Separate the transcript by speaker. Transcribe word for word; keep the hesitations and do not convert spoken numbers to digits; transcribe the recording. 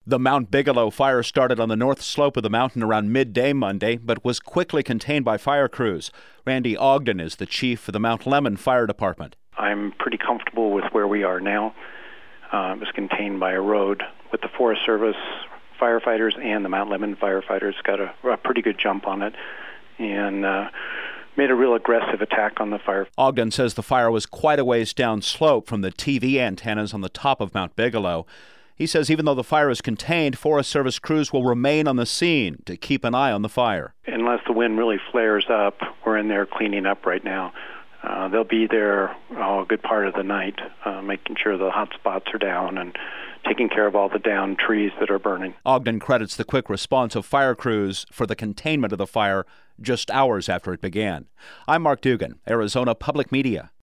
Speaker 1: The Mount Bigelow fire started on the north slope of the mountain around midday Monday, but was quickly contained by fire crews. Randy Ogden is the chief of the Mount Lemmon Fire Department.
Speaker 2: I'm pretty comfortable with where we are now. Uh, it was contained by a road with the Forest Service firefighters and the Mount Lemmon firefighters got a, a pretty good jump on it and uh, made a real aggressive attack on the fire.
Speaker 1: Ogden says the fire was quite a ways down slope from the T V antennas on the top of Mount Bigelow. He says even though the fire is contained, Forest Service crews will remain on the scene to keep an eye on the fire.
Speaker 2: Unless the wind really flares up, we're in there cleaning up right now. Uh, they'll be there oh, a good part of the night, uh, making sure the hot spots are down and taking care of all the downed trees that are burning.
Speaker 1: Ogden credits the quick response of fire crews for the containment of the fire just hours after it began. I'm Mark Dugan, Arizona Public Media.